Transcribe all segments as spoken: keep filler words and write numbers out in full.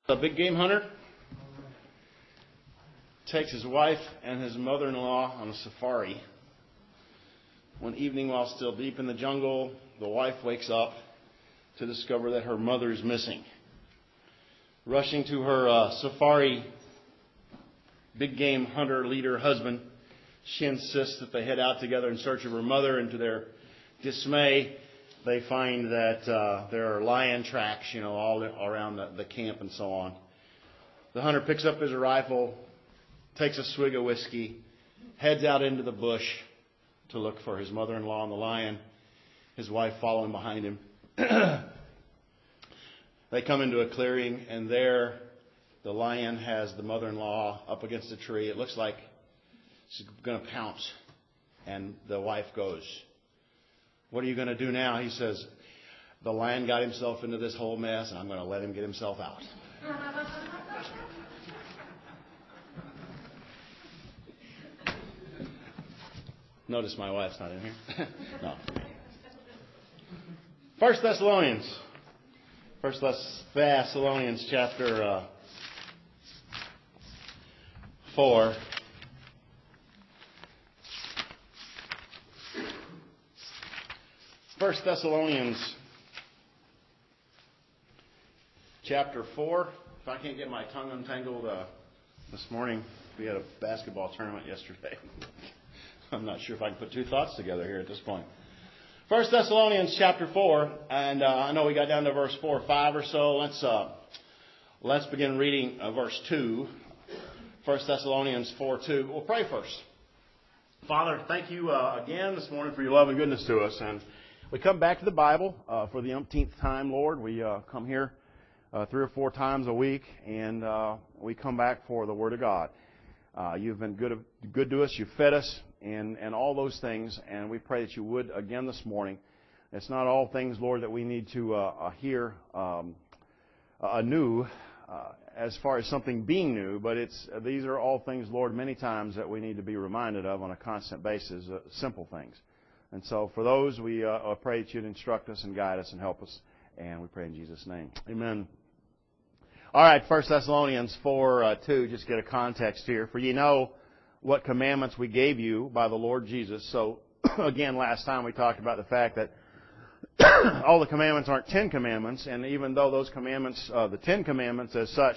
A big game hunter takes his wife and his mother-in-law on a safari. One evening, while still deep in the jungle, the wife wakes up to discover that her mother is missing. Rushing to her uh, safari big game hunter leader husband, she insists that they head out together in search of her mother, and to their dismay, they find that uh, there are lion tracks, you know, all around the, the camp and so on. The hunter picks up his rifle, takes a swig of whiskey, heads out into the bush to look for his mother-in-law and the lion, his wife following behind him. They come into a clearing, and there the lion has the mother-in-law up against a tree. It looks like she's going to pounce, and the wife goes, "What are you going to do now?" He says, "The lion got himself into this whole mess, and I'm going to let him get himself out." Notice my wife's not in here. No. First Thessalonians. First Thessalonians chapter uh, four. First Thessalonians chapter four. If I can't get my tongue untangled uh, this morning, we had a basketball tournament yesterday. I'm not sure if I can put two thoughts together here at this point. First Thessalonians chapter four, and uh, I know we got down to verse four or five or so. Let's uh, let's begin reading uh, verse two. First Thessalonians four two. We'll pray first. Father, thank you uh, again this morning for your love and goodness to us, and we come back to the Bible uh, for the umpteenth time, Lord. We uh, come here uh, three or four times a week, and uh, we come back for the Word of God. Uh, you've been good good to us. You've fed us, and, and all those things, and we pray that you would again this morning. It's not all things, Lord, that we need to uh, uh, hear um, anew uh, as far as something being new, but it's uh, these are all things, Lord, many times that we need to be reminded of on a constant basis, uh, simple things. And so for those, we uh, pray that you'd instruct us and guide us and help us, and we pray in Jesus' name. Amen. All right, First Thessalonians four two, just get a context here. For you know what commandments we gave you by the Lord Jesus. So, again, last time we talked about the fact that all the commandments aren't Ten Commandments, and even though those commandments, uh, the Ten Commandments as such,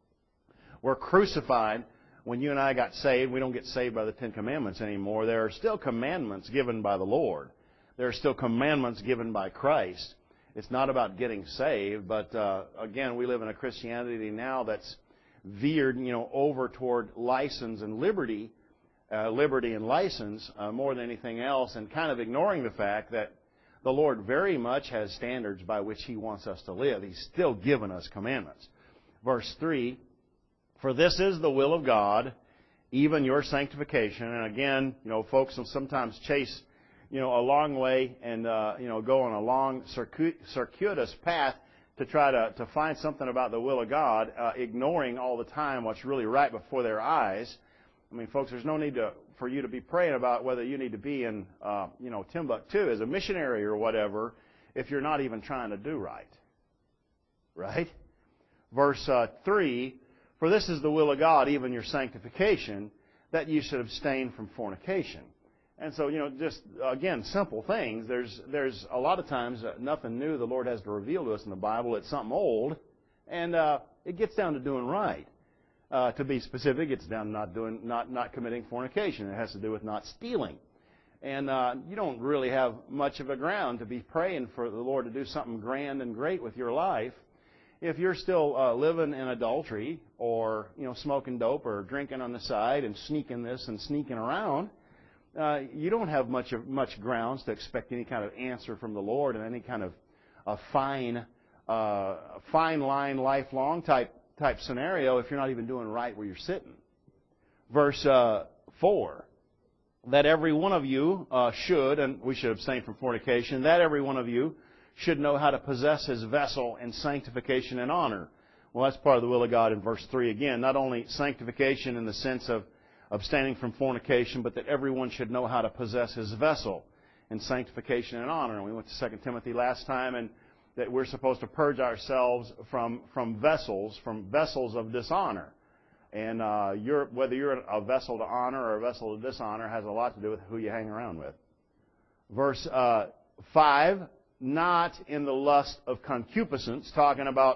were crucified when you and I got saved, we don't get saved by the Ten Commandments anymore. There are still commandments given by the Lord. There are still commandments given by Christ. It's not about getting saved, but uh, again, we live in a Christianity now that's veered, you know, over toward license and liberty, uh, liberty and license uh, more than anything else, and kind of ignoring the fact that the Lord very much has standards by which He wants us to live. He's still given us commandments. Verse three, "For this is the will of God, even your sanctification." And again, you know, folks will sometimes chase, you know, a long way and, uh, you know, go on a long circuit, circuitous path to try to, to find something about the will of God, uh, ignoring all the time what's really right before their eyes. I mean, folks, there's no need to, for you to be praying about whether you need to be in, uh, you know, Timbuktu as a missionary or whatever if you're not even trying to do right. Right? Verse uh, three, "For this is the will of God, even your sanctification, that you should abstain from fornication." And so, you know, just, again, simple things. There's there's a lot of times uh, nothing new the Lord has to reveal to us in the Bible. It's something old, and uh, it gets down to doing right. Uh, to be specific, it's down to not doing, not not committing fornication. It has to do with not stealing. And uh, you don't really have much of a ground to be praying for the Lord to do something grand and great with your life if you're still uh, living in adultery, or, you know, smoking dope or drinking on the side and sneaking this and sneaking around. Uh, you don't have much of much grounds to expect any kind of answer from the Lord in any kind of a fine, uh, fine line, lifelong type type scenario if you're not even doing right where you're sitting. Verse uh, four, "That every one of you uh, should," and we should abstain from fornication, "that every one of you should know how to possess his vessel in sanctification and honor." Well, that's part of the will of God in verse three again. Not only sanctification in the sense of abstaining from fornication, but that everyone should know how to possess his vessel in sanctification and honor. And we went to Second Timothy last time, and that we're supposed to purge ourselves from, from vessels, from vessels of dishonor. And uh, you're, whether you're a vessel to honor or a vessel to dishonor has a lot to do with who you hang around with. Verse uh, five, not in the lust of concupiscence, talking about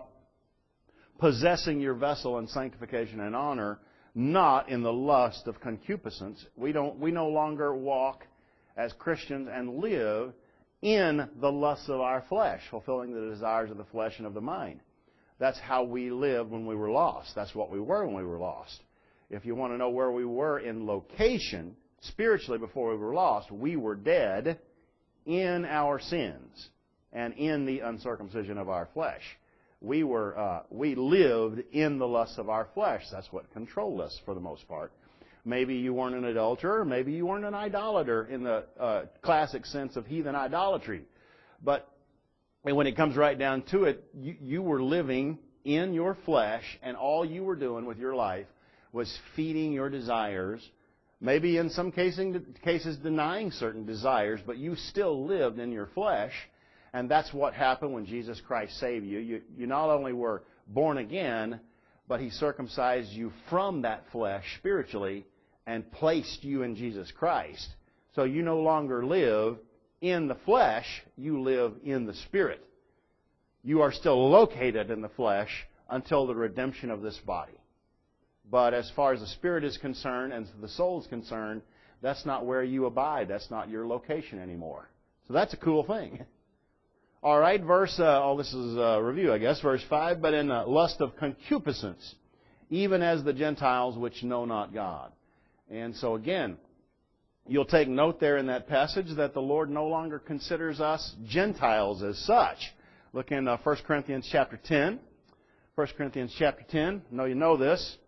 possessing your vessel in sanctification and honor, not in the lust of concupiscence. We don't. We no longer walk as Christians and live in the lusts of our flesh, fulfilling the desires of the flesh and of the mind. That's how we lived when we were lost. That's what we were when we were lost. If you want to know where we were in location, spiritually before we were lost, we were dead in our sins and in the uncircumcision of our flesh. We were, uh, we lived in the lusts of our flesh. That's what controlled us for the most part. Maybe you weren't an adulterer. Maybe you weren't an idolater in the uh, classic sense of heathen idolatry. But when it comes right down to it, you, you were living in your flesh, and all you were doing with your life was feeding your desires, maybe in some cases, cases denying certain desires, but you still lived in your flesh. And that's what happened when Jesus Christ saved you. You, you not only were born again, but He circumcised you from that flesh spiritually and placed you in Jesus Christ. So you no longer live in the flesh, you live in the Spirit. You are still located in the flesh until the redemption of this body. But as far as the Spirit is concerned and the soul is concerned, that's not where you abide. That's not your location anymore. So that's a cool thing. All right, verse, uh, oh, this is a review, I guess, verse five. But in the lust of concupiscence, even as the Gentiles which know not God. And so again, you'll take note there in that passage that the Lord no longer considers us Gentiles as such. Look in uh, First Corinthians chapter ten. First Corinthians chapter ten. I know you know this.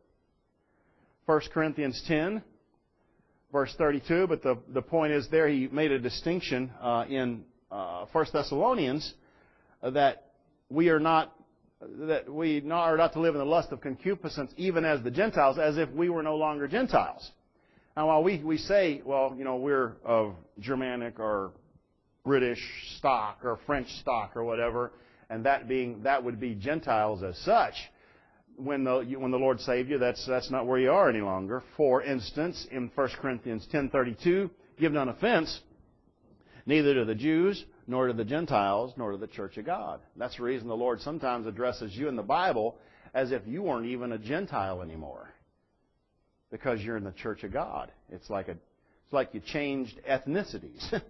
First Corinthians ten, verse thirty-two. But the, the point is there he made a distinction uh, in uh, First Thessalonians uh, that we are not that we are not to live in the lust of concupiscence even as the Gentiles, as if we were no longer Gentiles. Now, while we, we say, well, you know, we're of Germanic or British stock or French stock or whatever, and that being that would be Gentiles as such, when the when the Lord saved you, that's that's not where you are any longer. For instance, in First Corinthians ten thirty-two, give none offense, neither to the Jews, nor to the Gentiles, nor to the church of God. That's the reason the Lord sometimes addresses you in the Bible as if you weren't even a Gentile anymore, because you're in the church of God. It's like a it's like you changed ethnicities.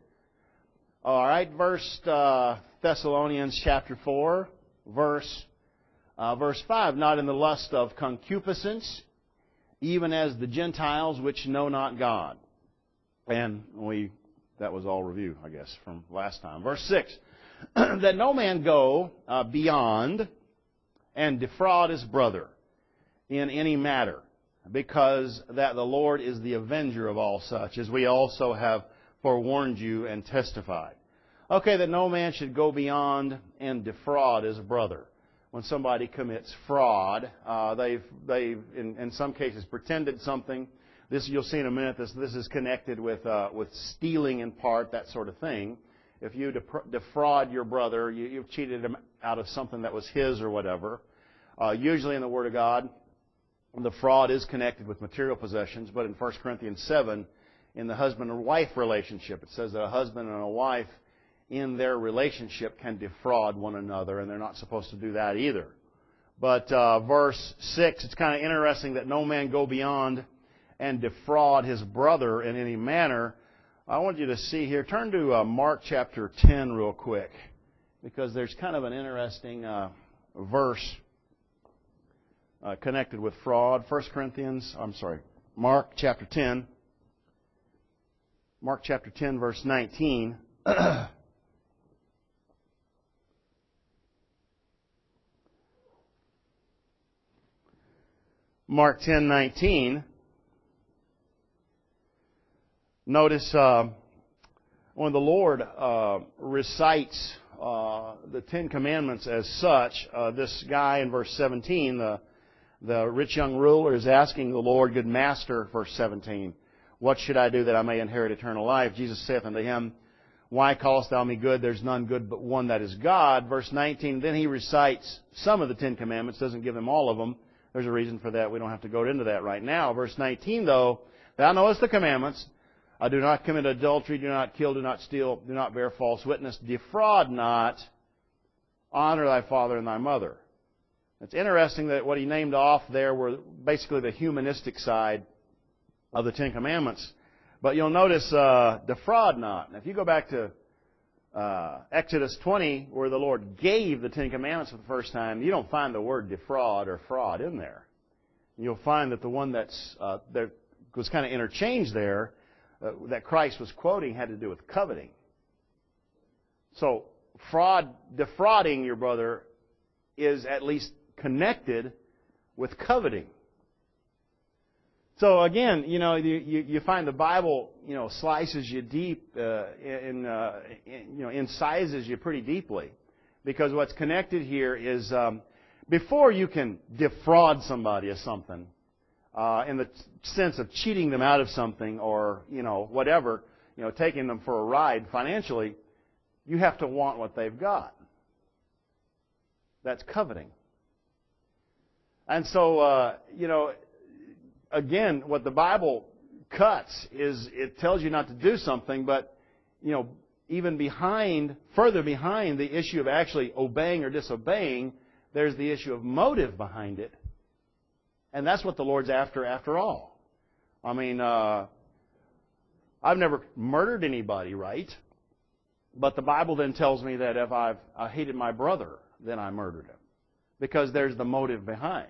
All right, verse uh, Thessalonians chapter four, verse uh, verse five. Not in the lust of concupiscence, even as the Gentiles which know not God. And we that was all review, I guess, from last time. Verse six. That no man go uh, beyond and defraud his brother in any matter, because that the Lord is the avenger of all such, as we also have forewarned you and testified. Okay, that no man should go beyond and defraud his brother. When somebody commits fraud, uh, they've, they've in, in some cases, pretended something. This you'll see in a minute. This this is connected with uh, with stealing in part, that sort of thing. If you defraud your brother, you, you've cheated him out of something that was his or whatever. Uh, usually in the Word of God, the fraud is connected with material possessions, but in First Corinthians seven, in the husband and wife relationship, it says that a husband and a wife in their relationship can defraud one another, and they're not supposed to do that either. But uh, verse six, it's kind of interesting that no man go beyond and defraud his brother in any manner. I want you to see here, turn to uh, Mark chapter ten real quick, because there's kind of an interesting uh, verse Uh, connected with fraud. First Corinthians, I'm sorry, Mark chapter ten. Mark chapter ten, verse nineteen. Mark ten nineteen. Notice uh, when the Lord uh, recites uh, the Ten Commandments as such, uh, this guy in verse seventeen, the The rich young ruler is asking the Lord, good master, verse seventeen, what should I do that I may inherit eternal life? Jesus saith unto him, Why callest thou me good? There's none good but one, that is God. Verse nineteen, then he recites some of the Ten Commandments, doesn't give them all of them. There's a reason for that. We don't have to go into that right now. Verse nineteen, though, thou knowest the commandments. I do not commit adultery, do not kill, do not steal, do not bear false witness, defraud not, honor thy father and thy mother. It's interesting that what he named off there were basically the humanistic side of the Ten Commandments. But you'll notice, uh, defraud not. Now, if you go back to uh, Exodus twenty, where the Lord gave the Ten Commandments for the first time, you don't find the word defraud or fraud in there. You'll find that the one that's uh, that was kind of interchanged there, uh, that Christ was quoting, had to do with coveting. So, fraud, defrauding your brother is at least connected with coveting. So again, you know, you, you, you find the Bible, you know, slices you deep, uh, in, uh, in, you know, incises you pretty deeply. Because what's connected here is, um, before you can defraud somebody of something, uh, in the sense of cheating them out of something or, you know, whatever, you know, taking them for a ride financially, you have to want what they've got. That's coveting. And so, uh, you know, again, what the Bible cuts is it tells you not to do something, but, you know, even behind, further behind the issue of actually obeying or disobeying, there's the issue of motive behind it. And that's what the Lord's after, after all. I mean, uh, I've never murdered anybody, right? But the Bible then tells me that if I've I hated my brother, then I murdered him. Because there's the motive behind.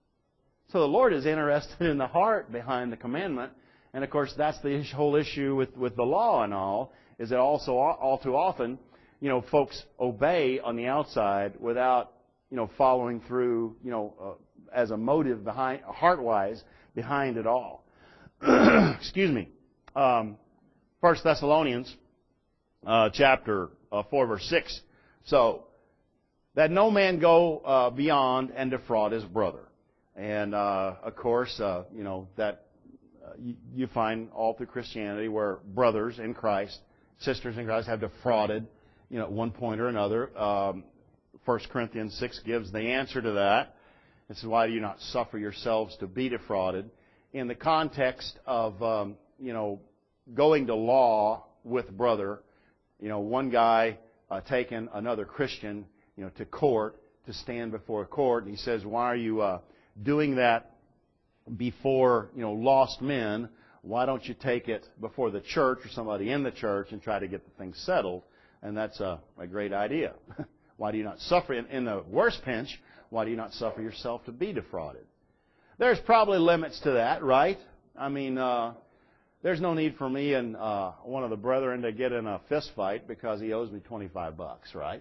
So the Lord is interested in the heart behind the commandment. And of course, that's the whole issue with, with the law and all, is that also all too often, you know, folks obey on the outside without, you know, following through, you know, uh, as a motive behind, heart-wise, behind it all. Excuse me. Um, First Thessalonians uh, chapter uh, four, verse six. So, that no man go uh, beyond and defraud his brother. And, uh, of course, uh, you know, that uh, you, you find all through Christianity where brothers in Christ, sisters in Christ have defrauded, you know, at one point or another. Um, First Corinthians six gives the answer to that. This is why do you not suffer yourselves to be defrauded. In the context of, um, you know, going to law with brother, you know, one guy uh, taking another Christian, you know, to court, to stand before a court, and he says, why are you uh, doing that before, you know, lost men? Why don't you take it before the church or somebody in the church and try to get the thing settled? And that's a, a great idea. Why do you not suffer? In, in the worst pinch, why do you not suffer yourself to be defrauded? There's probably limits to that, right? I mean, uh, there's no need for me and uh, one of the brethren to get in a fist fight because he owes me twenty-five bucks, right?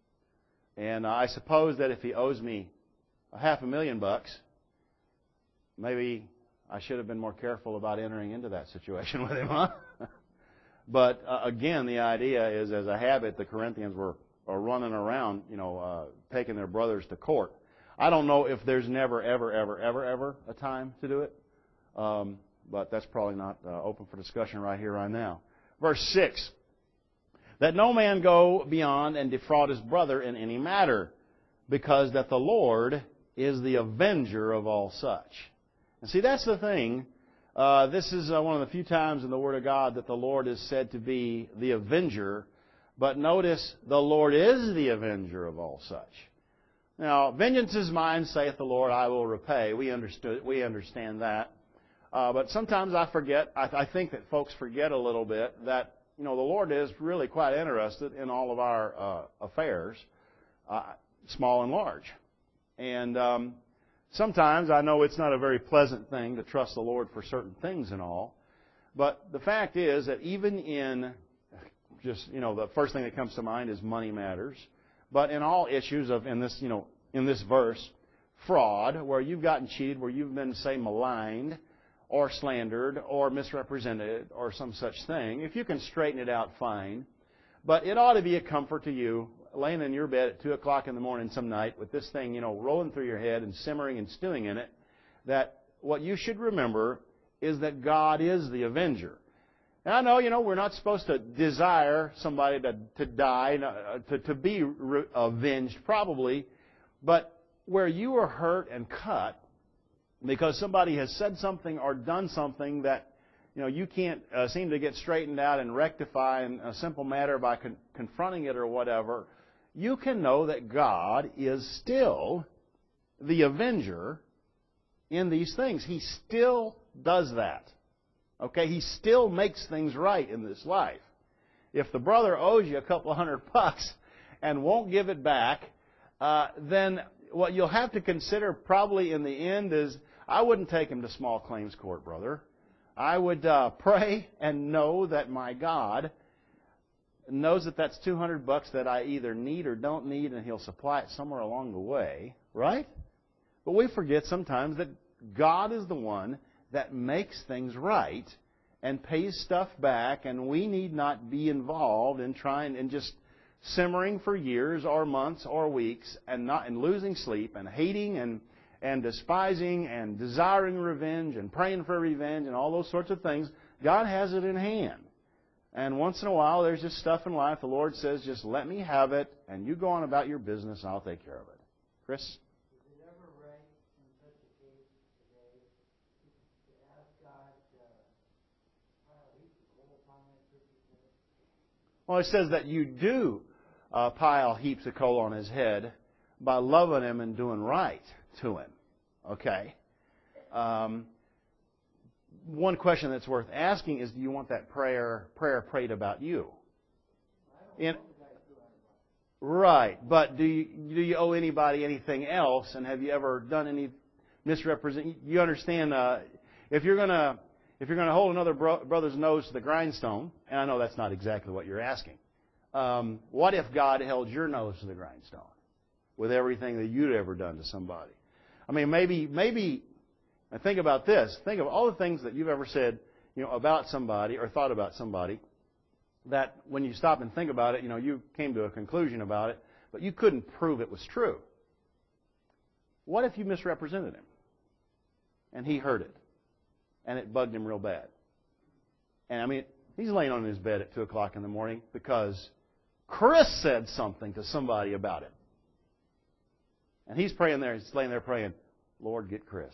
And uh, I suppose that if he owes me a half a million bucks, maybe I should have been more careful about entering into that situation with him, huh? But uh, again, the idea is, as a habit, the Corinthians were are running around, you know, uh, taking their brothers to court. I don't know if there's never, ever, ever, ever, ever a time to do it. Um, but that's probably not uh, open for discussion right here, right now. Verse six. That no man go beyond and defraud his brother in any matter, because that the Lord is the avenger of all such. And see, that's the thing. Uh, this is uh, one of the few times in the Word of God that the Lord is said to be the avenger. But notice, the Lord is the avenger of all such. Now, vengeance is mine, saith the Lord, I will repay. We understood, we understand that. Uh, but sometimes I forget, I, I think that folks forget a little bit that, you know, the Lord is really quite interested in all of our uh, affairs, uh, small and large. And um, sometimes I know it's not a very pleasant thing to trust the Lord for certain things and all. But the fact is that even in just, you know, the first thing that comes to mind is money matters. But in all issues of, in this, you know, in this verse, fraud, where you've gotten cheated, where you've been, say, maligned, or slandered, or misrepresented, or some such thing, if you can straighten it out, fine. But it ought to be a comfort to you, laying in your bed at two o'clock in the morning some night, with this thing, you know, rolling through your head and simmering and stewing in it, that what you should remember is that God is the avenger. And I know, you know, we're not supposed to desire somebody to, to die, to, to be re- avenged, probably. But where you are hurt and cut because somebody has said something or done something that, you know, you can't uh, seem to get straightened out and rectify in a simple matter by con- confronting it or whatever, you can know that God is still the avenger in these things. He still does that. Okay, He still makes things right in this life. If the brother owes you a couple of hundred bucks and won't give it back, uh, then what you'll have to consider probably in the end is, I wouldn't take him to small claims court, brother. I would uh, pray and know that my God knows that that's two hundred bucks that I either need or don't need, and He'll supply it somewhere along the way, right? But we forget sometimes that God is the one that makes things right and pays stuff back, and we need not be involved in trying and just simmering for years or months or weeks and not and losing sleep and hating and and despising and desiring revenge and praying for revenge and all those sorts of things. God has it in hand. And once in a while there's just stuff in life the Lord says, just let me have it and you go on about your business and I'll take care of it. Chris? Well, it says that you do uh, pile heaps of coal on his head by loving him and doing right to him. Okay? Um, one question that's worth asking is, do you want that prayer prayer prayed about you? In, right. But do you, do you owe anybody anything else? And have you ever done any misrepresent? You understand? Uh, if you're gonna If you're going to hold another bro- brother's nose to the grindstone, and I know that's not exactly what you're asking, um, what if God held your nose to the grindstone with everything that you'd ever done to somebody? I mean, maybe, maybe, and think about this. Think of all the things that you've ever said, you know, about somebody or thought about somebody that when you stop and think about it, you know, you came to a conclusion about it, but you couldn't prove it was true. What if you misrepresented him and he heard it? And it bugged him real bad. And I mean, he's laying on his bed at two o'clock in the morning because Chris said something to somebody about him. And he's praying there, he's laying there praying, Lord, get Chris.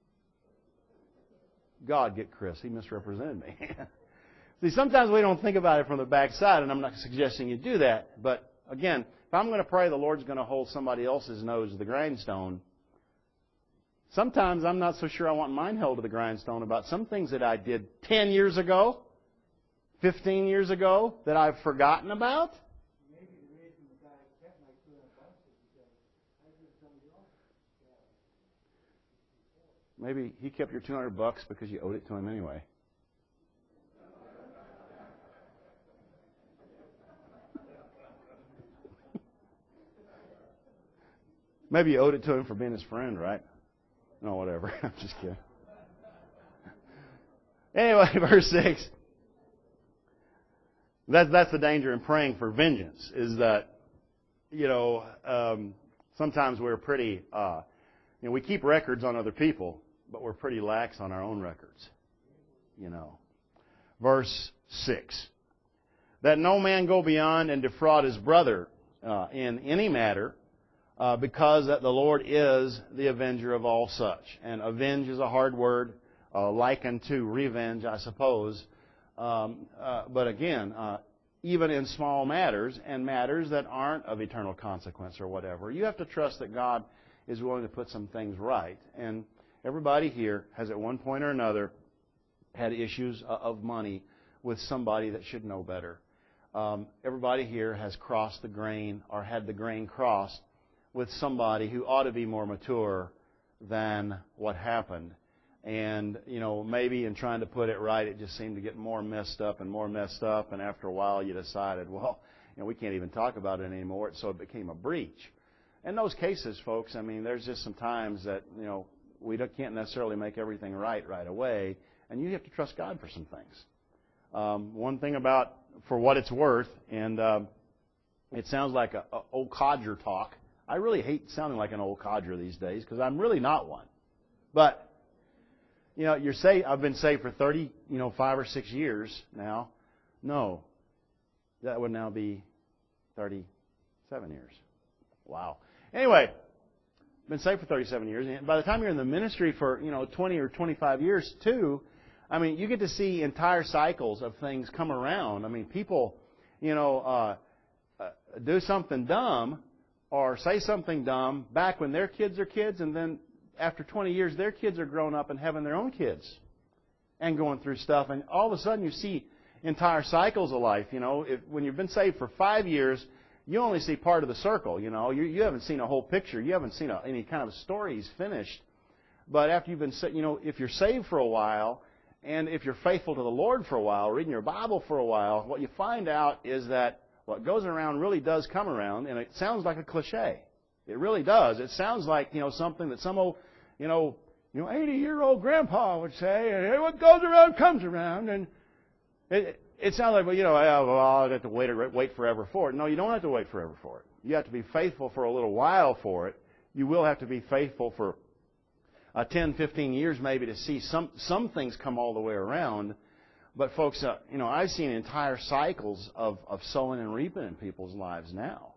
God, get Chris. He misrepresented me. See, sometimes we don't think about it from the backside, and I'm not suggesting you do that. But again, if I'm going to pray the Lord's going to hold somebody else's nose to the grindstone, sometimes I'm not so sure I want mine held to the grindstone about some things that I did ten years ago, fifteen years ago, that I've forgotten about. Maybe the reason the guy kept my two hundred bucks is because I did somebody else. Maybe he kept your two hundred bucks because you owed it to him anyway. Maybe you owed it to him for being his friend, right? No, whatever. I'm just kidding. Anyway, verse six. That's, that's the danger in praying for vengeance, is that, you know, um, sometimes we're pretty, uh, you know, we keep records on other people, but we're pretty lax on our own records. You know. Verse six. That no man go beyond and defraud his brother uh, in any matter, Uh, because that the Lord is the avenger of all such. And avenge is a hard word, uh, likened to revenge, I suppose. Um, uh, but again, uh, even in small matters and matters that aren't of eternal consequence or whatever, you have to trust that God is willing to put some things right. And everybody here has at one point or another had issues of money with somebody that should know better. Um, everybody here has crossed the grain or had the grain crossed with somebody who ought to be more mature than what happened. And, you know, maybe in trying to put it right, it just seemed to get more messed up and more messed up. And after a while, you decided, well, you know, we can't even talk about it anymore. So it became a breach. In those cases, folks, I mean, there's just some times that, you know, we can't necessarily make everything right right away. And you have to trust God for some things. Um, one thing about, for what it's worth, and uh, it sounds like a, a old codger talk. I really hate sounding like an old codger these days because I'm really not one. But, you know, you're saved, I've been saved for thirty, you know, five or six years now. No. That would now be thirty-seven years. Wow. Anyway, been saved for thirty-seven years. And by the time you're in the ministry for, you know, twenty or twenty-five years too, I mean, you get to see entire cycles of things come around. I mean, people, you know, uh, uh, do something dumb or say something dumb back when their kids are kids, and then after twenty years, their kids are grown up and having their own kids and going through stuff. And all of a sudden, you see entire cycles of life. You know, if, when you've been saved for five years, you only see part of the circle. You know, you, you haven't seen a whole picture. You haven't seen a, any kind of stories finished. But after you've been, you know, if you're saved for a while, and if you're faithful to the Lord for a while, reading your Bible for a while, what you find out is that what goes around really does come around, and it sounds like a cliche. It really does. It sounds like, you know, something that some old, you know, you know, eighty-year-old grandpa would say, hey, what goes around comes around, and it, it sounds like, well, you know, well, I'll have to wait, wait forever for it. No, you don't have to wait forever for it. You have to be faithful for a little while for it. You will have to be faithful for Uh, ten, fifteen years maybe to see some some things come all the way around. But folks, uh, you know, I've seen entire cycles of, of sowing and reaping in people's lives now.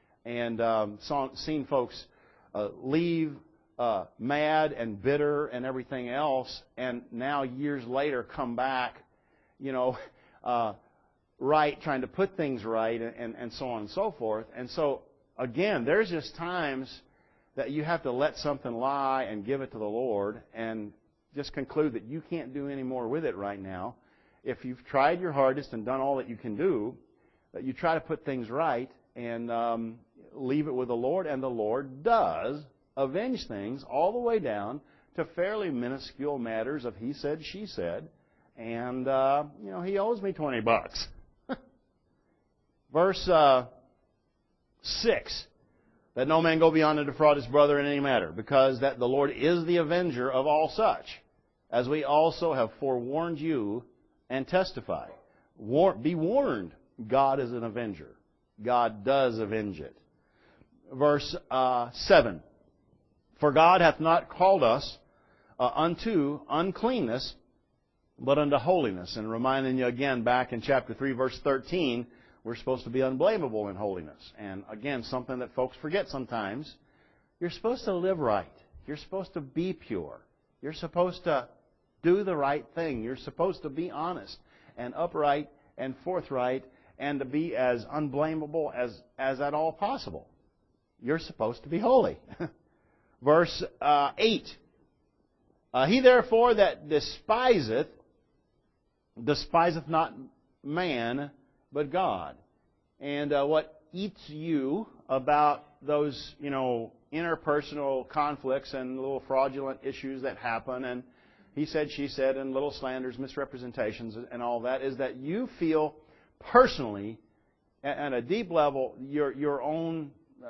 And um, saw, seen folks uh, leave uh, mad and bitter and everything else, and now years later come back, you know, uh, right, trying to put things right, and, and, and so on and so forth. And so, again, there's just times that you have to let something lie and give it to the Lord and just conclude that you can't do any more with it right now. If you've tried your hardest and done all that you can do, that you try to put things right and um, leave it with the Lord, and the Lord does avenge things all the way down to fairly minuscule matters of he said, she said, and, uh, you know, he owes me twenty bucks. Verse uh, six. That no man go beyond to defraud his brother in any matter, because that the Lord is the avenger of all such, as we also have forewarned you and testify. War- be warned, God is an avenger. God does avenge it. Verse uh, seven. For God hath not called us uh, unto uncleanness, but unto holiness. And reminding you again back in chapter three, verse thirteen, we're supposed to be unblameable in holiness. And again, something that folks forget sometimes. You're supposed to live right. You're supposed to be pure. You're supposed to do the right thing. You're supposed to be honest and upright and forthright and to be as unblameable as, as at all possible. You're supposed to be holy. Verse uh, eight. Uh, he therefore that despiseth, despiseth not man, but God. And uh, what eats you about those, you know, interpersonal conflicts and little fraudulent issues that happen, and he said, she said, and little slanders, misrepresentations, and all that, is that you feel personally, at a deep level, your your own. Uh,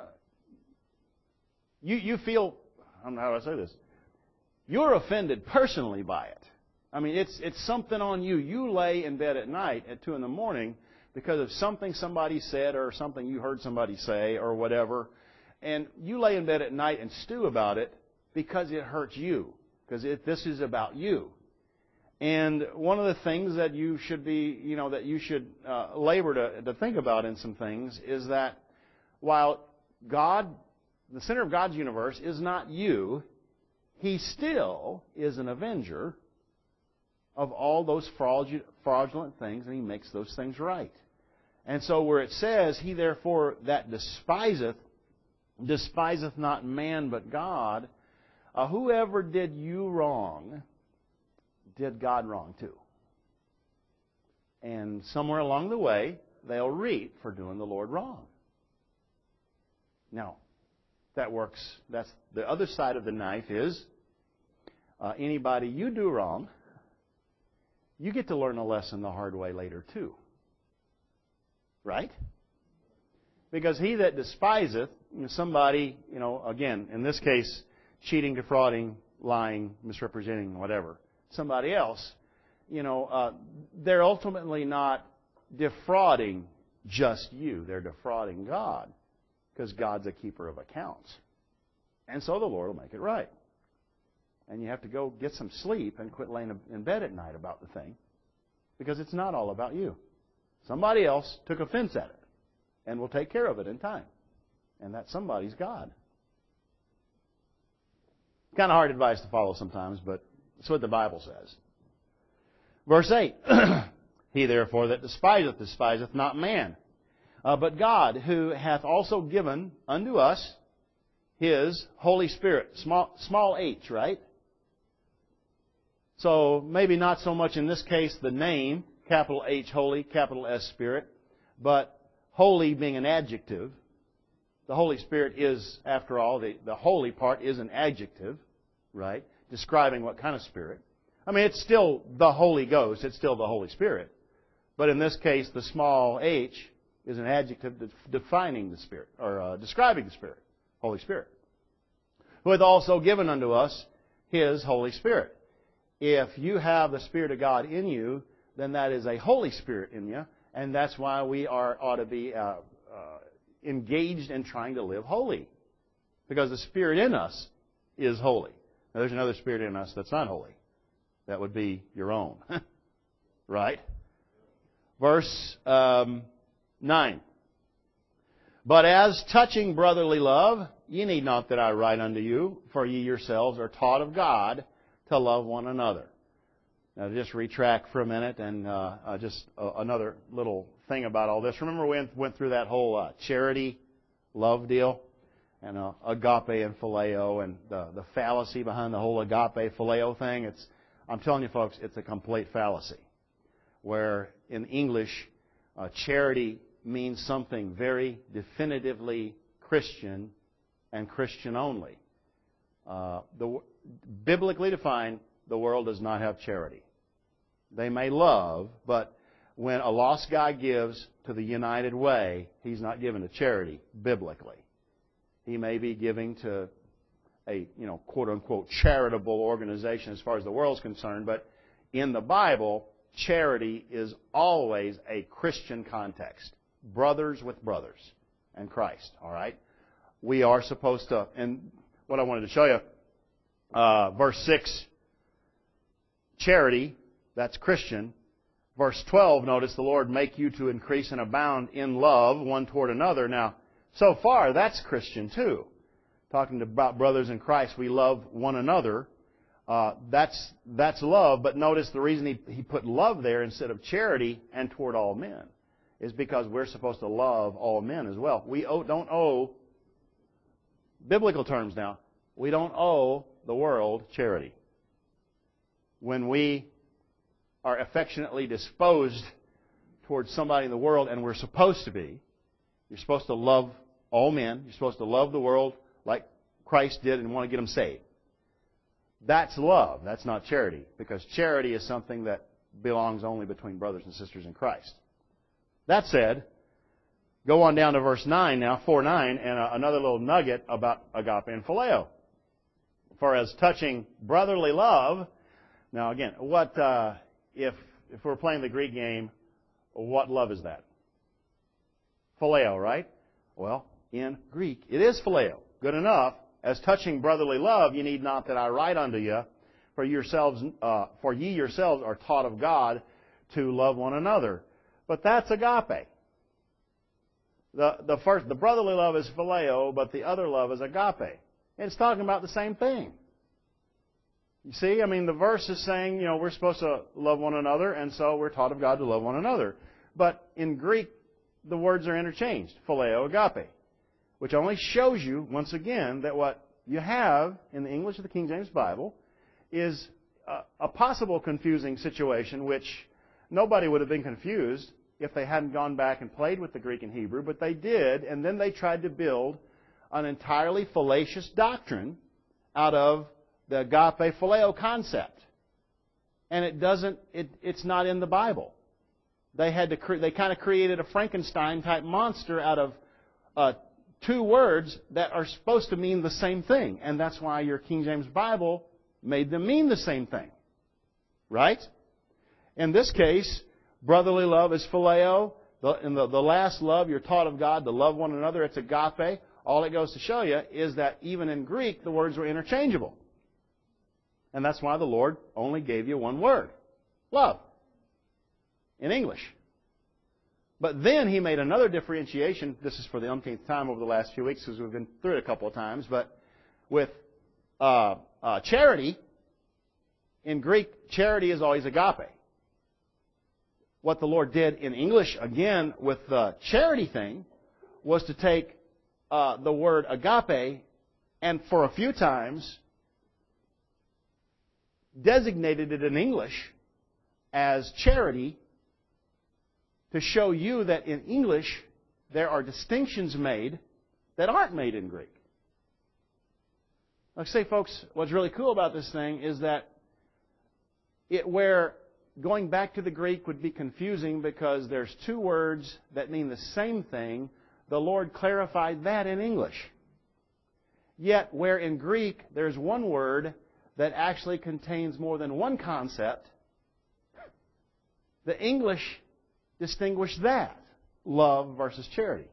you you feel. I don't know how do I say this. You're offended personally by it. I mean, it's it's something on you. You lay in bed at night at two in the morning because of something somebody said or something you heard somebody say or whatever. And you lay in bed at night and stew about it because it hurts you. Because it, this is about you. And one of the things that you should be, you know, that you should uh, labor to, to think about in some things is that while God, the center of God's universe is not you, He still is an avenger of all those fraudulent things, and He makes those things right. And so where it says, He therefore that despiseth, despiseth not man but God, uh, whoever did you wrong, did God wrong too. And somewhere along the way, they'll reap for doing the Lord wrong. Now, that works. That's the other side of the knife is, uh, anybody you do wrong, you get to learn a lesson the hard way later too. Right? Because he that despiseth, you know, somebody, you know, again, in this case, cheating, defrauding, lying, misrepresenting, whatever, somebody else, you know, uh, they're ultimately not defrauding just you. They're defrauding God because God's a keeper of accounts. And so the Lord will make it right. And you have to go get some sleep and quit laying in bed at night about the thing. Because it's not all about you. Somebody else took offense at it and will take care of it in time. And that somebody's God. Kind of hard advice to follow sometimes, but that's what the Bible says. Verse eight. He therefore that despiseth, despiseth not man, uh, but God, who hath also given unto us His Holy Spirit. Small, small h, right? So maybe not so much in this case the name, capital H, Holy, capital S, Spirit, but holy being an adjective. The Holy Spirit is, after all, the, the holy part is an adjective, right? Describing what kind of Spirit. I mean, it's still the Holy Ghost. It's still the Holy Spirit. But in this case, the small h is an adjective defining the Spirit, or uh, describing the Spirit, Holy Spirit. Who hath also given unto us His Holy Spirit. If you have the Spirit of God in you, then that is a Holy Spirit in you, and that's why we are ought to be uh, uh, engaged in trying to live holy. Because the Spirit in us is holy. Now, there's another Spirit in us that's not holy. That would be your own. Right? Verse um, nine. But as touching brotherly love, ye need not that I write unto you, for ye yourselves are taught of God to love one another. Now, just retract for a minute and uh, uh, just uh, another little thing about all this. Remember we went, went through that whole uh, charity love deal? And uh, agape and phileo and the, the fallacy behind the whole agape phileo thing. It's, I'm telling you folks, it's a complete fallacy. Where in English, uh, charity means something very definitively Christian and Christian only. Uh, the, biblically defined, the world does not have charity. They may love, but when a lost guy gives to the United Way, he's not given to charity, biblically. He may be giving to a, you know, quote-unquote charitable organization as far as the world's concerned, but in the Bible, charity is always a Christian context. Brothers with brothers and Christ, all right? We are supposed to, and what I wanted to show you, uh, verse six, charity, that's Christian. Verse twelve, notice the Lord make you to increase and abound in love one toward another. Now, so far, that's Christian too. Talking about brothers in Christ, we love one another. Uh, that's that's love, but notice the reason he, he put love there instead of charity and toward all men is because we're supposed to love all men as well. We owe, don't owe, biblical terms now, we don't owe the world charity. When we are affectionately disposed towards somebody in the world, and we're supposed to be, you're supposed to love all men. You're supposed to love the world like Christ did and want to get them saved. That's love. That's not charity. Because charity is something that belongs only between brothers and sisters in Christ. That said, go on down to verse nine now, four nine, and uh, another little nugget about agape and phileo. For as touching brotherly love, now again, what uh, if if we're playing the Greek game, what love is that? Phileo, right? Well, in Greek, it is phileo. Good enough. As touching brotherly love, ye need not that I write unto you, for yourselves, uh, for ye yourselves are taught of God to love one another. But that's agape. The the first, the brotherly love is phileo, but the other love is agape. And it's talking about the same thing. You see, I mean, the verse is saying, you know, we're supposed to love one another, and so we're taught of God to love one another. But in Greek, the words are interchanged, phileo, agape, which only shows you, once again, that what you have in the English of the King James Bible is a, a possible confusing situation, which nobody would have been confused if they hadn't gone back and played with the Greek and Hebrew, but they did, and then they tried to build an entirely fallacious doctrine out of the agape phileo concept. And it doesn't, it, it's not in the Bible. They had to, cre- they kind of created a Frankenstein-type monster out of uh, two words that are supposed to mean the same thing. And that's why your King James Bible made them mean the same thing. Right? In this case, brotherly love is phileo. The, in the, the last love, you're taught of God to love one another. It's agape. All it goes to show you is that even in Greek, the words were interchangeable. And that's why the Lord only gave you one word. Love. In English. But then He made another differentiation. This is for the umpteenth time over the last few weeks because we've been through it a couple of times. But with uh, uh, charity, in Greek, charity is always agape. What the Lord did in English, again, with the charity thing, was to take uh, the word agape and for a few times designated it in English as charity to show you that in English there are distinctions made that aren't made in Greek. Like I say, folks, what's really cool about this thing is that it where going back to the Greek would be confusing because there's two words that mean the same thing. The Lord clarified that in English. Yet, where in Greek there's one word that actually contains more than one concept, the English distinguish that, love versus charity.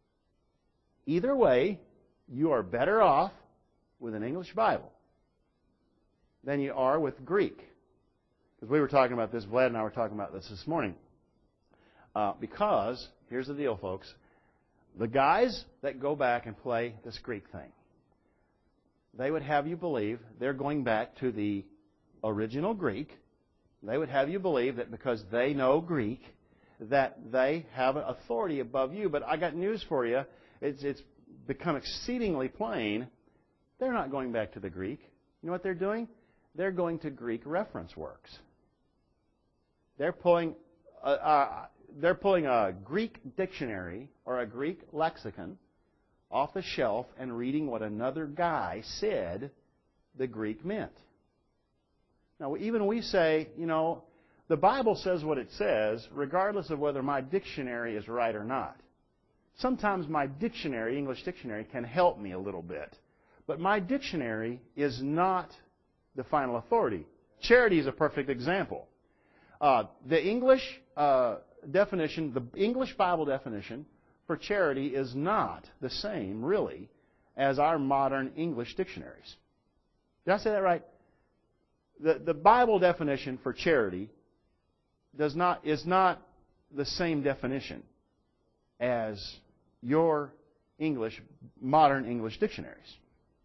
Either way, you are better off with an English Bible than you are with Greek. Because we were talking about this, Vlad and I were talking about this this morning. Uh, because, here's the deal, folks. The guys that go back and play this Greek thing, they would have you believe they're going back to the original Greek. They would have you believe that because they know Greek, that they have an authority above you. But I got news for you. It's, it's become exceedingly plain. They're not going back to the Greek. You know what they're doing? They're going to Greek reference works. They're pulling a, a, they're pulling a Greek dictionary or a Greek lexicon off the shelf and reading what another guy said the Greek meant. Now, even we say, you know, the Bible says what it says, regardless of whether my dictionary is right or not. Sometimes my dictionary, English dictionary, can help me a little bit. But my dictionary is not the final authority. Charity is a perfect example. Uh, the English uh, definition, the English Bible definition for charity is not the same, really, as our modern English dictionaries. Did I say that right? The, the Bible definition for charity does not is not the same definition as your English, modern English dictionaries.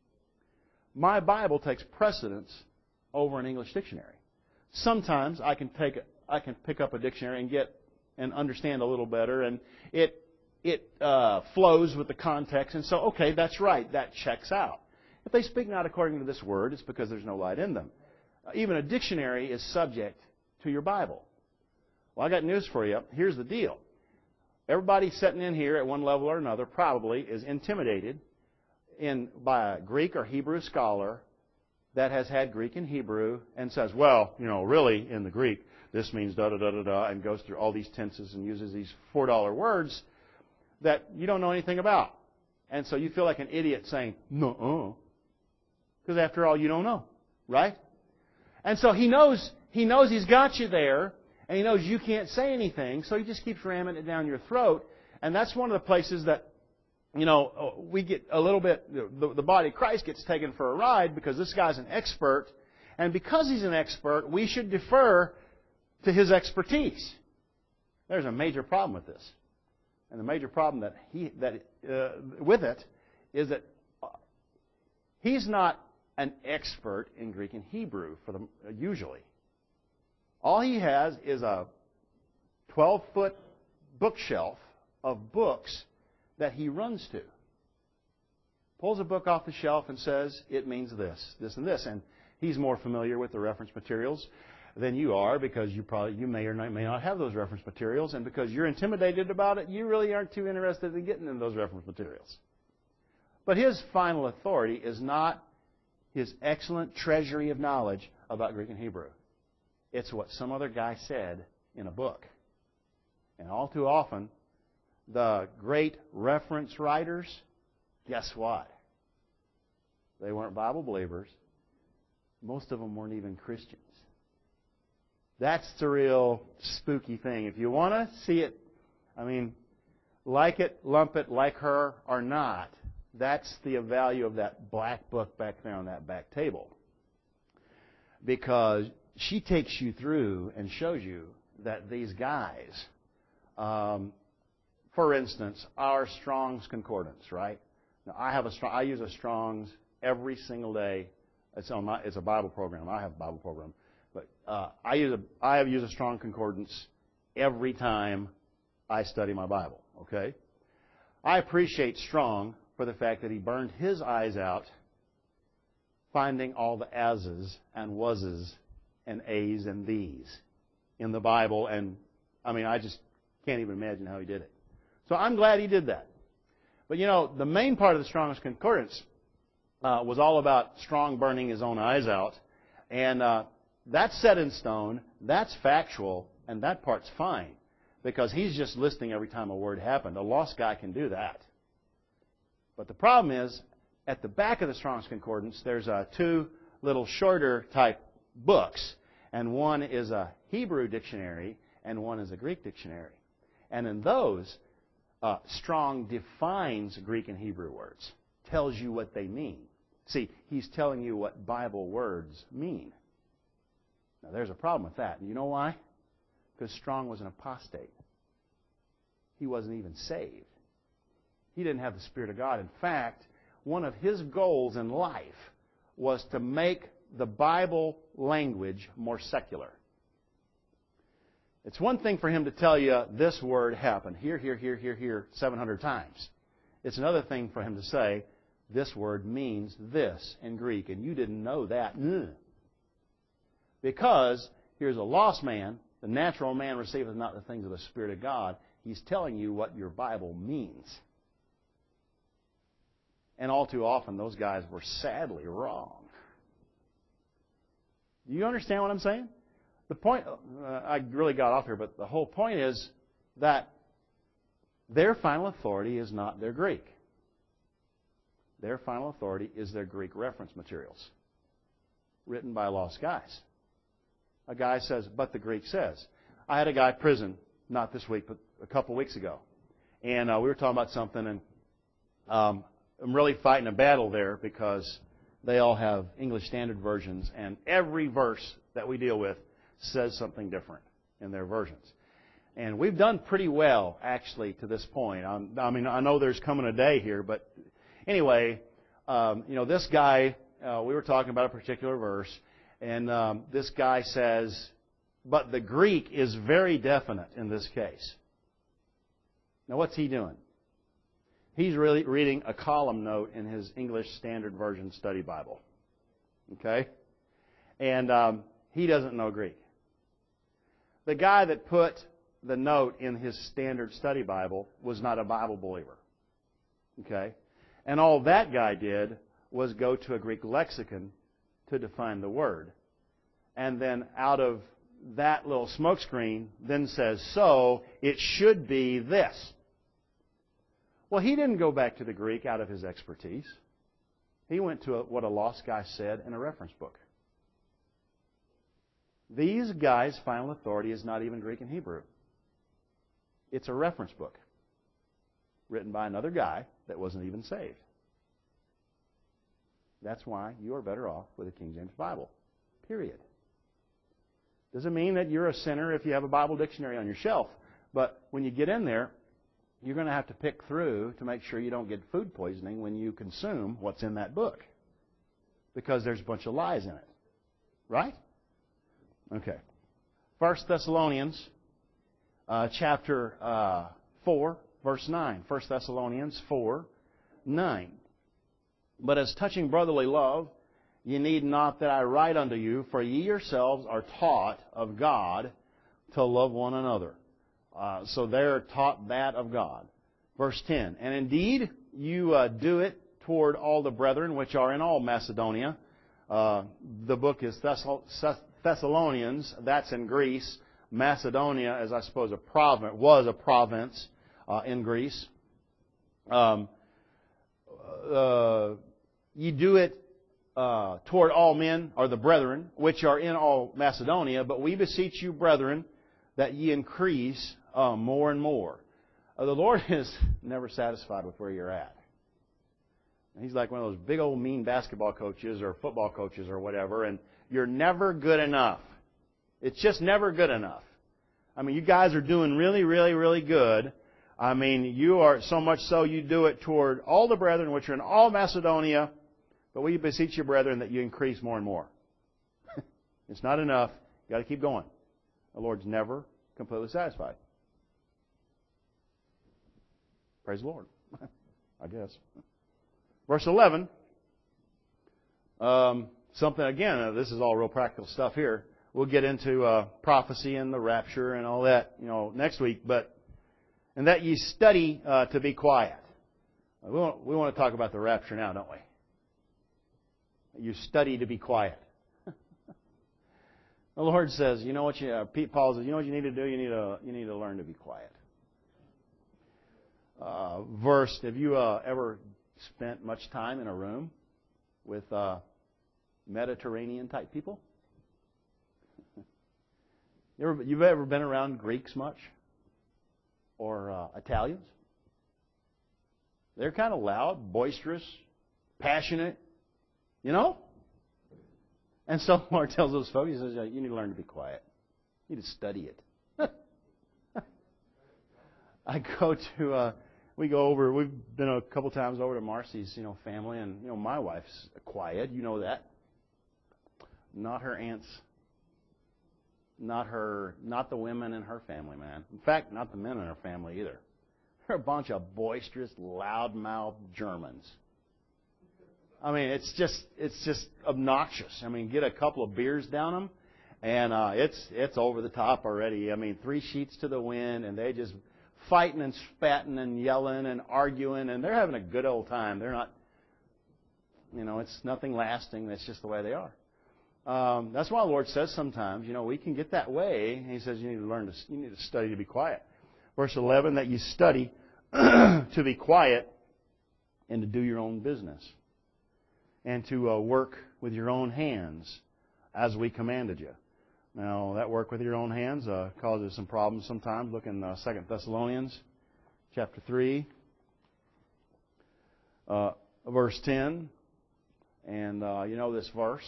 My Bible takes precedence over an English dictionary. Sometimes I can take I can pick up a dictionary and get and understand a little better, and it it uh, flows with the context, and so okay, that's right, that checks out. If they speak not according to this word, it's because there's no light in them. Uh, even a dictionary is subject to your Bible. Well, I got news for you. Here's the deal. Everybody sitting in here at one level or another probably is intimidated in by a Greek or Hebrew scholar that has had Greek and Hebrew and says, well, you know, really in the Greek, this means da-da-da-da-da, and goes through all these tenses and uses these four dollar words that you don't know anything about. And so you feel like an idiot saying, no-uh, because after all, you don't know, right? And so he knows, he knows he's got you there, and he knows you can't say anything, so he just keeps ramming it down your throat. And that's one of the places that, you know, we get a little bit, the, the body of Christ gets taken for a ride because this guy's an expert. And because he's an expert, we should defer to his expertise. There's a major problem with this. And the major problem that he that uh, with it is that he's not an expert in Greek and Hebrew for the uh, usually. All he has is a twelve-foot bookshelf of books that he runs to. Pulls a book off the shelf and says, it means this, this, and this. And he's more familiar with the reference materials than you are because you probably you may or may not have those reference materials. And because you're intimidated about it, you really aren't too interested in getting in those reference materials. But his final authority is not his excellent treasury of knowledge about Greek and Hebrew. It's what some other guy said in a book. And all too often, the great reference writers, guess what? They weren't Bible believers. Most of them weren't even Christians. That's the real spooky thing. If you want to see it, I mean, like it, lump it, like her, or not, that's the value of that black book back there on that back table. because she takes you through and shows you that these guys, um, for instance, our Strong's Concordance, right? Now, I have a strong, I use a Strong's every single day. It's on my, it's a Bible program. I have a Bible program, but uh, I use a, I have used a Strong Concordance every time I study my Bible. Okay, I appreciate Strong for the fact that he burned his eyes out finding all the as's and was's and a's and these in the Bible, and I mean, I just can't even imagine how he did it. So I'm glad he did that. But you know, the main part of the Strong's Concordance uh, was all about Strong burning his own eyes out, and uh, that's set in stone, that's factual, and that part's fine, because he's just listing every time a word happened. A lost guy can do that. But the problem is, at the back of the Strong's Concordance, there's uh, two little shorter type books, and one is a Hebrew dictionary, and one is a Greek dictionary. And in those, uh, Strong defines Greek and Hebrew words, tells you what they mean. See, he's telling you what Bible words mean. Now, there's a problem with that. And you know why? Because Strong was an apostate. He wasn't even saved. He didn't have the Spirit of God. In fact, one of his goals in life was to make the Bible language more secular. It's one thing for him to tell you this word happened here, here, here, here, here, seven hundred times. It's another thing for him to say, this word means this in Greek, and you didn't know that. Ugh. Because here's a lost man, the natural man receiveth not the things of the Spirit of God. He's telling you what your Bible means. And all too often, those guys were sadly wrong. Do you understand what I'm saying? The point, uh, I really got off here, but the whole point is that their final authority is not their Greek. Their final authority is their Greek reference materials, written by lost guys. A guy says, but the Greek says. I had a guy in prison, not this week, but a couple weeks ago. And uh, we were talking about something, and um, I'm really fighting a battle there because they all have English Standard Versions, and every verse that we deal with says something different in their versions. And we've done pretty well, actually, to this point. Um, I mean, I know there's coming a day here, but anyway, um, you know, this guy, uh, we were talking about a particular verse, and um, this guy says, but the Greek is very definite in this case. Now, what's he doing? He's really reading a column note in his English Standard Version study Bible. Okay? And um, he doesn't know Greek. The guy that put the note in his Standard Study Bible was not a Bible believer. Okay? And all that guy did was go to a Greek lexicon to define the word. And then out of that little smokescreen then says, so it should be this. Well, he didn't go back to the Greek out of his expertise. He went to a, what a lost guy said in a reference book. These guys' final authority is not even Greek and Hebrew. It's a reference book written by another guy that wasn't even saved. That's why you are better off with a King James Bible. Period. Doesn't mean that you're a sinner if you have a Bible dictionary on your shelf. But when you get in there, you're going to have to pick through to make sure you don't get food poisoning when you consume what's in that book. Because there's a bunch of lies in it. Right? Okay. First Thessalonians uh, chapter uh, four, verse nine. First Thessalonians four, nine. But as touching brotherly love, ye need not that I write unto you, for ye yourselves are taught of God to love one another. Uh, so they're taught that of God. Verse ten. And indeed, you uh, do it toward all the brethren which are in all Macedonia. Uh, the book is Thessal- Thessalonians. That's in Greece. Macedonia, as I suppose, a province was a province uh, in Greece. Um, uh, ye do it uh, toward all men, or the brethren, which are in all Macedonia. But we beseech you, brethren, that ye increase uh, more and more. Uh, the Lord is never satisfied with where you're at. He's like one of those big old mean basketball coaches or football coaches or whatever, and you're never good enough. It's just never good enough. I mean, you guys are doing really, really, really good. I mean, you are so much so you do it toward all the brethren which are in all Macedonia, but we beseech you, brethren, that you increase more and more. It's not enough. You've got to keep going. The Lord's never completely satisfied. Praise the Lord. I guess. Verse eleven. Um, something, again, uh, this is all real practical stuff here. We'll get into uh, prophecy and the rapture and all that, you know, next week. But and that ye study uh, to be quiet. We want, we want to talk about the rapture now, don't we? You study to be quiet. The Lord says, you know what you, uh, Pete Paul says, you know what you need to do? You need to, you need to learn to be quiet. Uh, verse, have you uh, ever spent much time in a room with uh, Mediterranean type people? You ever, you've ever been around Greeks much? Or uh, Italians? They're kind of loud, boisterous, passionate, you know? And so the Lord tells those folks, He says, you need to learn to be quiet. You need to study it. I go to, uh, we go over, we've been a couple times over to Marcy's, you know, family, and, you know, my wife's quiet, you know that. Not her aunts. Not her, not the women in her family, man. In fact, not the men in her family either. They're a bunch of boisterous, loudmouth Germans. I mean, it's just, it's just obnoxious. I mean, get a couple of beers down them, and uh, it's it's over the top already. I mean, three sheets to the wind, and they just fighting and spatting and yelling and arguing, and they're having a good old time. They're not, you know, it's nothing lasting. That's just the way they are. Um, that's why the Lord says sometimes, you know, we can get that way. He says you need to learn to, you need to study to be quiet. Verse eleven, that you study to be quiet and to do your own business and to uh, work with your own hands as we commanded you. Now, that work with your own hands uh, causes some problems sometimes. Look in uh, Second Thessalonians chapter three, uh, verse ten. And uh, you know this verse.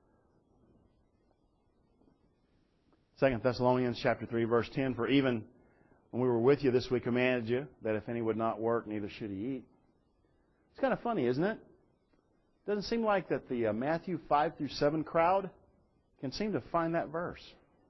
Second Thessalonians chapter three, verse ten, for even when we were with you this we commanded you that if any would not work, neither should he eat. It's kind of funny, isn't it? Doesn't seem like that the uh, Matthew five through seven crowd can seem to find that verse.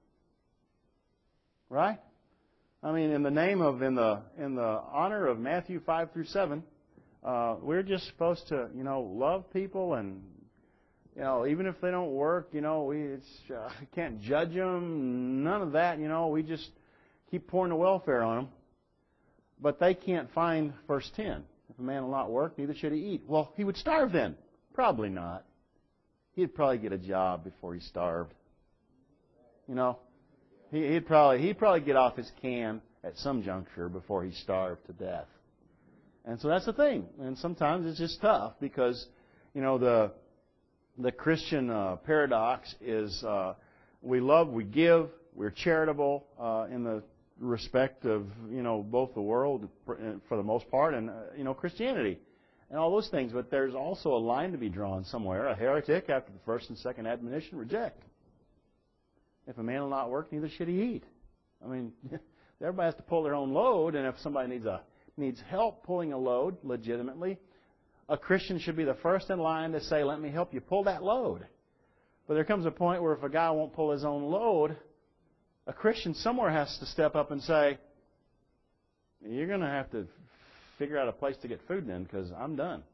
Right? I mean, in the name of, in the in the honor of Matthew five through seven, uh, we're just supposed to, you know, love people and, you know, even if they don't work, you know, we it's, uh, can't judge them, none of that, you know, we just keep pouring the welfare on them. But they can't find verse ten. If a man will not work, neither should he eat. Well, he would starve then. Probably not. He'd probably get a job before he starved. You know, he, he'd probably he'd probably get off his can at some juncture before he starved to death. And so that's the thing. And sometimes it's just tough because, you know, the the Christian uh, paradox is uh, we love, we give, we're charitable uh, in the respect of, you know, both the world for the most part and, uh, you know, Christianity and all those things. But there's also a line to be drawn somewhere. A heretic, after the first and second admonition, reject. If a man will not work, neither should he eat. I mean, everybody has to pull their own load, and if somebody needs a needs help pulling a load legitimately, a Christian should be the first in line to say, let me help you pull that load. But there comes a point where if a guy won't pull his own load, a Christian somewhere has to step up and say, you're going to have to figure out a place to get food then because I'm done.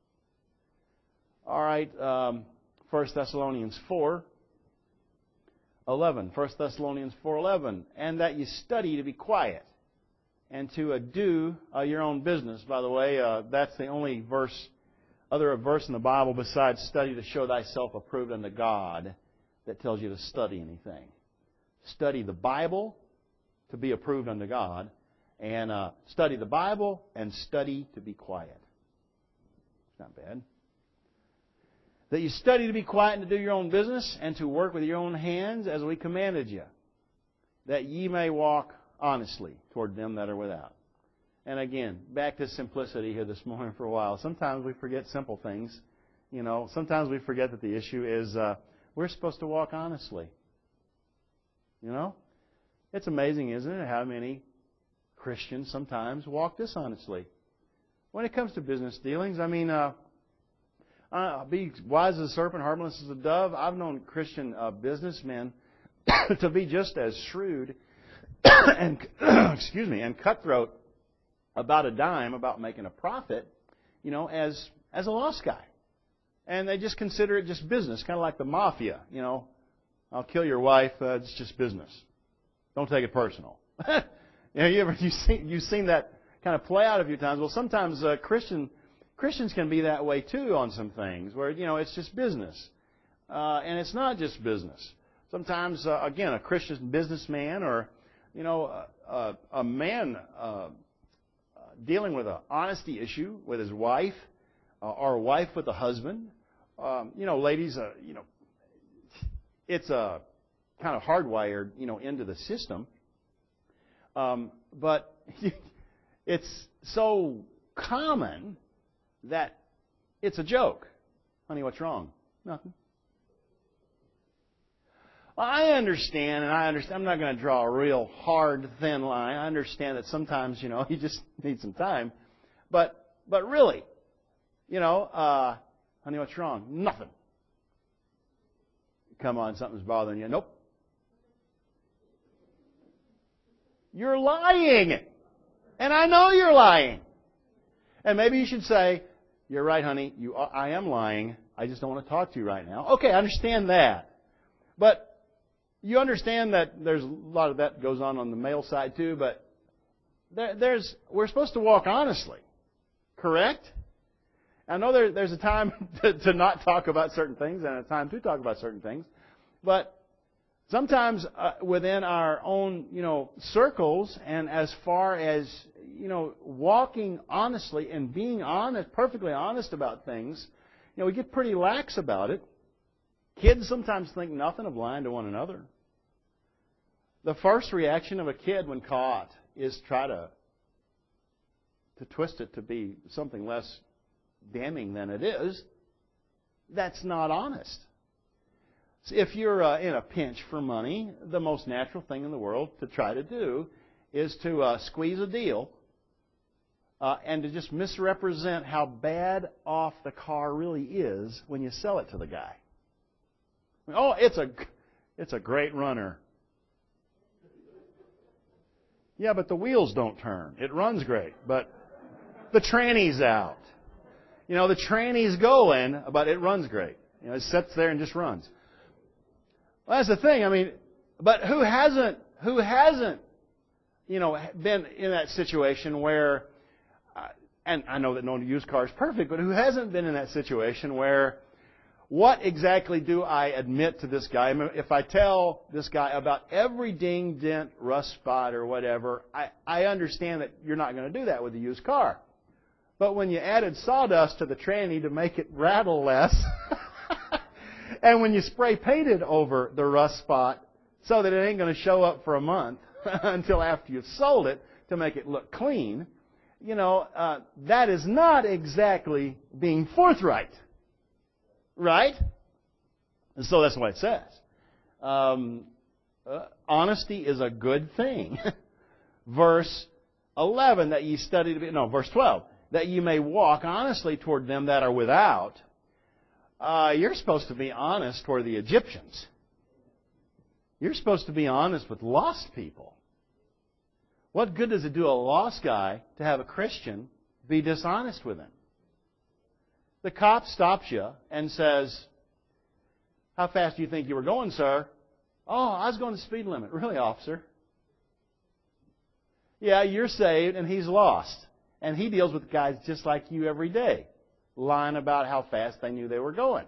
All right, um, First Thessalonians four eleven. First Thessalonians four eleven. And that you study to be quiet and to uh, do uh, your own business. By the way, uh, that's the only verse, other verse in the Bible besides study to show thyself approved unto God that tells you to study anything. Study the Bible to be approved unto God, and uh, study the Bible and study to be quiet. It's not bad. That you study to be quiet and to do your own business and to work with your own hands as we commanded you, that ye may walk honestly toward them that are without. And again, back to simplicity here this morning for a while. Sometimes we forget simple things. You know, sometimes we forget that the issue is uh, we're supposed to walk honestly. You know? It's amazing, isn't it, how many Christians sometimes walk dishonestly. When it comes to business dealings, I mean, uh, uh, be wise as a serpent, harmless as a dove. I've known Christian uh, businessmen to be just as shrewd and excuse me and cutthroat about a dime, about making a profit, you know, as as a lost guy. And they just consider it just business, kind of like the mafia. You know, I'll kill your wife. Uh, it's just business. Don't take it personal. you know, you ever you seen you've seen that kind of play out a few times. Well, sometimes uh, Christian Christians can be that way too on some things, where you know it's just business, uh, and it's not just business. Sometimes, uh, again, a Christian businessman or you know a, a, a man uh, dealing with an honesty issue with his wife, uh, or a wife with a husband. Um, you know, ladies, uh, you know, it's a kind of hardwired, you know, into the system. Um, but it's so common that it's a joke. Honey, what's wrong? Nothing. Well, I understand, and I understand. I'm not going to draw a real hard, thin line. I understand that sometimes, you know, you just need some time. But, but really, you know, uh, honey, what's wrong? Nothing. Come on, something's bothering you. Nope. You're lying. And I know you're lying. And maybe you should say, you're right, honey. You, are, I am lying. I just don't want to talk to you right now. Okay, I understand that. But you understand that there's a lot of that goes on on the male side too. But there, there's we're supposed to walk honestly. Correct? I know there, there's a time to, to not talk about certain things and a time to talk about certain things. But sometimes uh, within our own, you know, circles and as far as, you know, walking honestly and being honest, perfectly honest about things, you know, we get pretty lax about it. Kids sometimes think nothing of lying to one another. The first reaction of a kid when caught is try to to twist it to be something less damning than it is. That's not honest. So if you're uh, in a pinch for money, the most natural thing in the world to try to do is to uh, squeeze a deal uh, and to just misrepresent how bad off the car really is when you sell it to the guy. Oh, it's a, it's a great runner. Yeah, but the wheels don't turn. It runs great, but the tranny's out. You know, the tranny's going, but it runs great. You know, it sits there and just runs. Well, that's the thing. I mean, but who hasn't, who hasn't, you know, been in that situation where, uh, and I know that no used car is perfect, but who hasn't been in that situation where, what exactly do I admit to this guy? I mean, if I tell this guy about every ding, dent, rust spot, or whatever, I, I understand that you're not going to do that with a used car. But when you added sawdust to the tranny to make it rattle less, and when you spray painted over the rust spot so that it ain't going to show up for a month until after you've sold it to make it look clean, you know, uh, that is not exactly being forthright. Right? And so that's what it says. Um, uh, honesty is a good thing. Verse eleven, that ye study to be, no, verse twelve, that ye may walk honestly toward them that are without. Uh, you're supposed to be honest toward the Egyptians. You're supposed to be honest with lost people. What good does it do a lost guy to have a Christian be dishonest with him? The cop stops you and says, how fast do you think you were going, sir? Oh, I was going the speed limit. Really, officer? Yeah, you're saved and he's lost. And he deals with guys just like you every day, lying about how fast they knew they were going.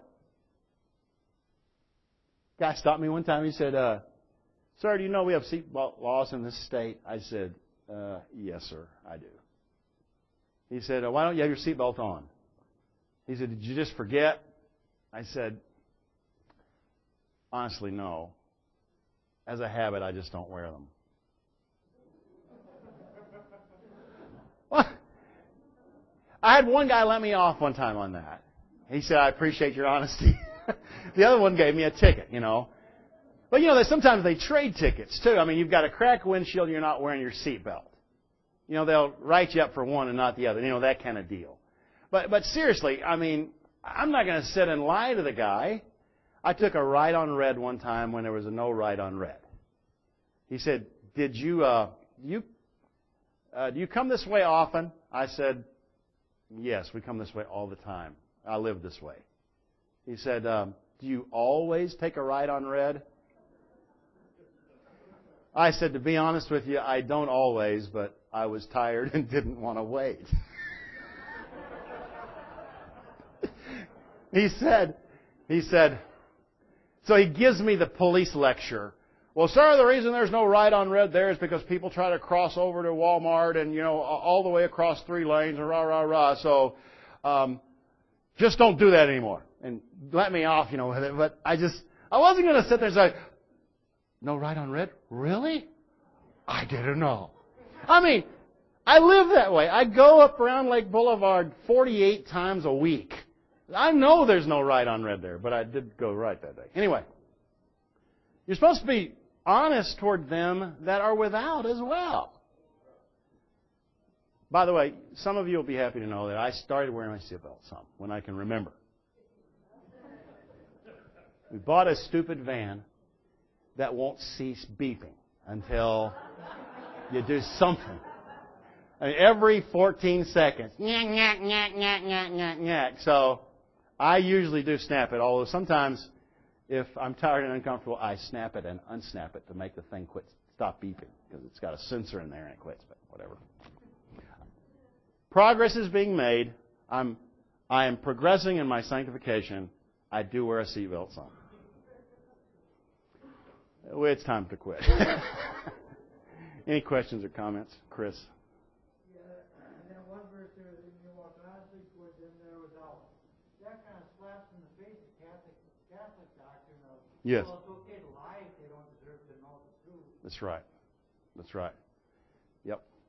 Guy stopped me one time. He said, uh, sir, do you know we have seatbelt laws in this state? I said, uh, yes, sir, I do. He said, uh, why don't you have your seatbelt on? He said, did you just forget? I said, honestly, no. As a habit, I just don't wear them. Well, I had one guy let me off one time on that. He said, I appreciate your honesty. The other one gave me a ticket, you know. But, you know, they, sometimes they trade tickets, too. I mean, you've got a cracked windshield and you're not wearing your seatbelt. You know, they'll write you up for one and not the other. You know, that kind of deal. But, but seriously, I mean, I'm not going to sit and lie to the guy. I took a ride on red one time when there was a no ride on red. He said, did you, uh, you, uh, do you come this way often? I said, yes, we come this way all the time. I live this way. He said, um, do you always take a ride on red? I said, to be honest with you, I don't always, but I was tired and didn't want to wait. He said, he said, so he gives me the police lecture. Well, sir, the reason there's no ride on red there is because people try to cross over to Walmart and, you know, all the way across three lanes and rah, rah, rah. So, um, just don't do that anymore. And let me off, you know, with it. But I just, I wasn't going to sit there and say, no ride on red? Really? I didn't know. I mean, I live that way. I go up around Lake Boulevard forty-eight times a week. I know there's no ride on red there, but I did go right that day. Anyway, you're supposed to be honest toward them that are without as well. By the way, some of you will be happy to know that I started wearing my seatbelt some when I can remember. We bought a stupid van that won't cease beeping until you do something. I mean, every fourteen seconds, nyak, nyak, nyak, nyak, nyak, nyak, nyak. So I usually do snap it, although sometimes if I'm tired and uncomfortable, I snap it and unsnap it to make the thing quit, stop beeping, because it's got a sensor in there and it quits, but whatever. Progress is being made. I'm, I am progressing in my sanctification. I do wear a seatbelt some. Well, it's time to quit. Any questions or comments, Chris? Yeah, and then one verse there, that you walk honestly toward them that are without. That kind of slaps in the face of Catholic, Catholic doctrine of, Yes. well, it's okay to lie if they don't deserve to know the truth. That's right. That's right. Yep.